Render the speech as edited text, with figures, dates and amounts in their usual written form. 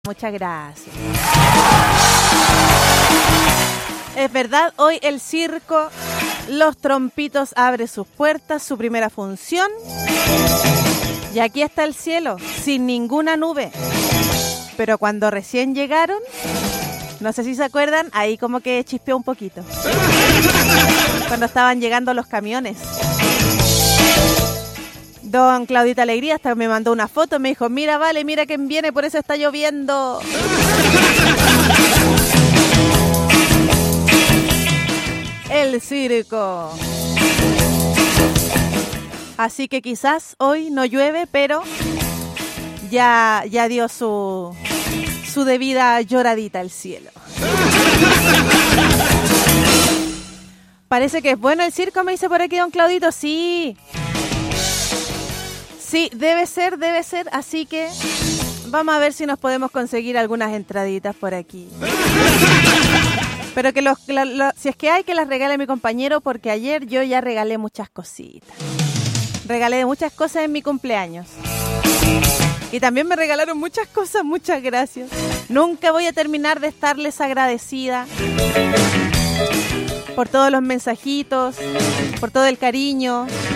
Muchas gracias. Es verdad, hoy el circo Los Trompitos abre sus puertas, su primera función. Y aquí está el cielo, sin ninguna nube. Pero cuando recién llegaron, no sé si se acuerdan, ahí como que chispeó un poquito. Cuando estaban llegando los camiones. Don Claudita Alegría hasta me mandó una foto, me dijo, mira, vale, mira quién viene, por eso está lloviendo. El circo. Así que quizás hoy no llueve, pero ya dio su debida lloradita al cielo. Parece que es bueno el circo, me dice por aquí don Claudito. Sí. Sí, debe ser, así que vamos a ver si nos podemos conseguir algunas entraditas por aquí. Pero que si es que hay, que las regale mi compañero, porque ayer yo ya regalé muchas cositas. Regalé muchas cosas en mi cumpleaños. Y también me regalaron muchas cosas, muchas gracias. Nunca voy a terminar de estarles agradecida por todos los mensajitos, por todo el cariño,